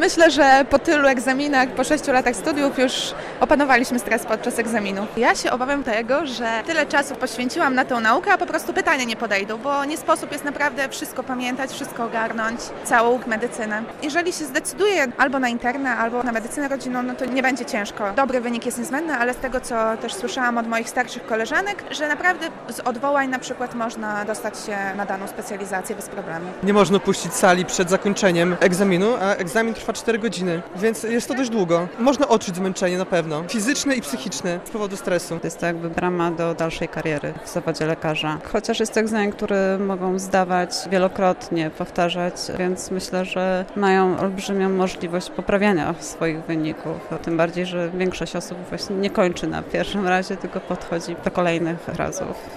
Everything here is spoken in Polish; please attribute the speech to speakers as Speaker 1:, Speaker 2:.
Speaker 1: myślę, że po tylu egzaminach, po 6 latach studiów już opanowaliśmy stres podczas egzaminów. Ja się obawiam tego, że tyle czasu poświęciłam na tę naukę, a po prostu pytania nie podejdą, bo nie sposób jest naprawdę wszystko pamiętać, wszystko ogarnąć, całą medycynę. Jeżeli się zdecyduje albo na internę, albo na medycynę rodzinną, no to nie będzie ciężko. Dobry wynik jest niezbędny, ale z tego, co też słyszałam od moich starszych koleżanek, że naprawdę z odwołań na przykład można dostać się na daną specjalizację bez problemu.
Speaker 2: Nie można puścić sali przed zakończeniem egzaminu, a egzamin trwa 4 godziny, więc jest to dość długo. Można odczuć zmęczenie na pewno, fizyczne i psychiczne z powodu stresu.
Speaker 3: To jest to jakby brama do dalszej kariery w zawodzie lekarza. Chociaż jest to egzamin, który mogą zdawać wielokrotnie, powtarzać, więc myślę, że mają olbrzymią możliwość poprawiania swoich wyników. Tym bardziej, że większość osób właśnie nie kończy na pierwszym razie, tylko podchodzi do kolejnych razów.